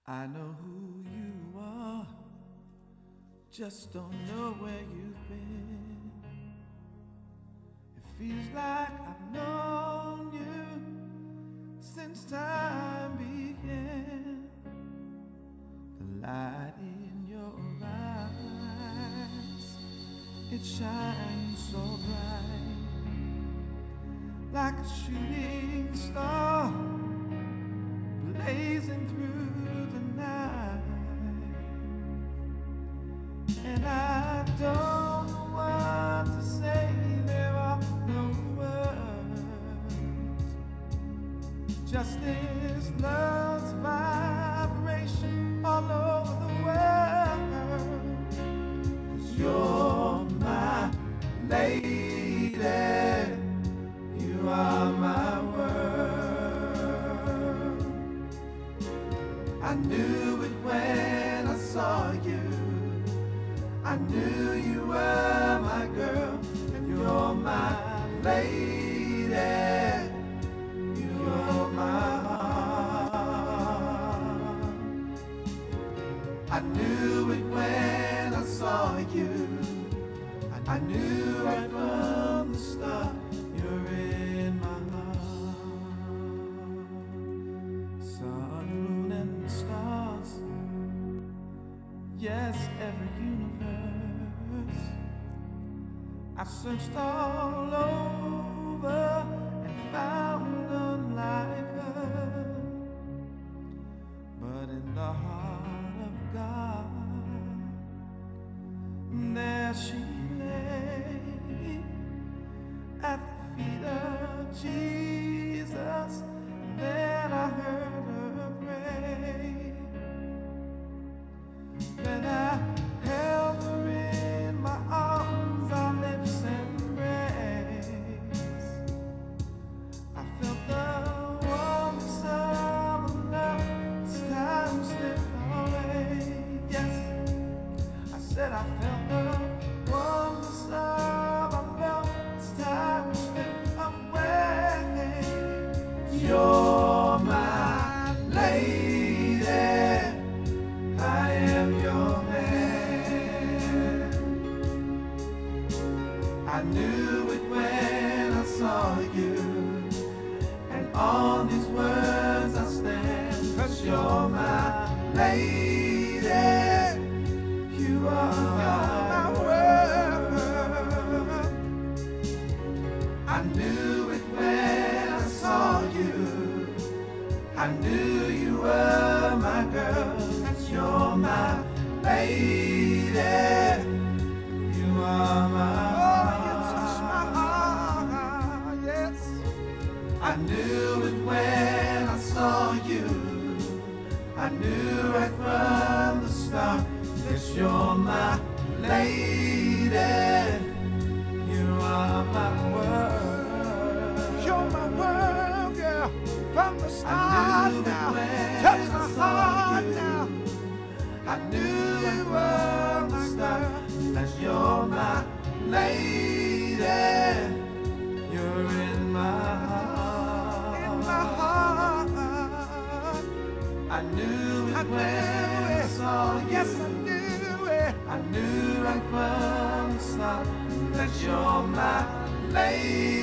I know who you are, just don't know where you've been. It feels like I've known you since time began. The light in your eyes, it shines so bright, like a shooting star blazing through the night. And I don't know what to say, there are no words, just this love's vibration all over the world. 'Cause you're my lady, you are my world. I knew it when I saw you, I knew you were my girl, and you're my lady, you're my heart. I knew it when I saw you, I knew right from the start, you're in my heart. Sun, moon, and stars, yes, every universe. I've searched all over and found none like her, but in the heart of God, there she lay at the feet of Jesus. And then I heard her pray. Then I held her in my arms, our lips embraced. I felt the warmth of love as time slipped away. Yes, I said I felt the warmth of love as time slipped away. You're my lady, I am your man. I knew it when I saw you, and on these words I stand. 'Cause you're my lady, you are my world. I knew it when I saw you, I knew you were my girl, 'cause you're my lady, you are my heart. Oh, you touch my heart, yes. I knew it when I saw you, I knew right from the start, 'cause you're my lady, you are my world. You're my world, girl, from the start now. Touch my heart now. I knew you were my star, 'cause you're my lady, you're in my heart. In my heart. I knew it when I saw you. Yes, I knew it. I knew right from the start that you're my lady.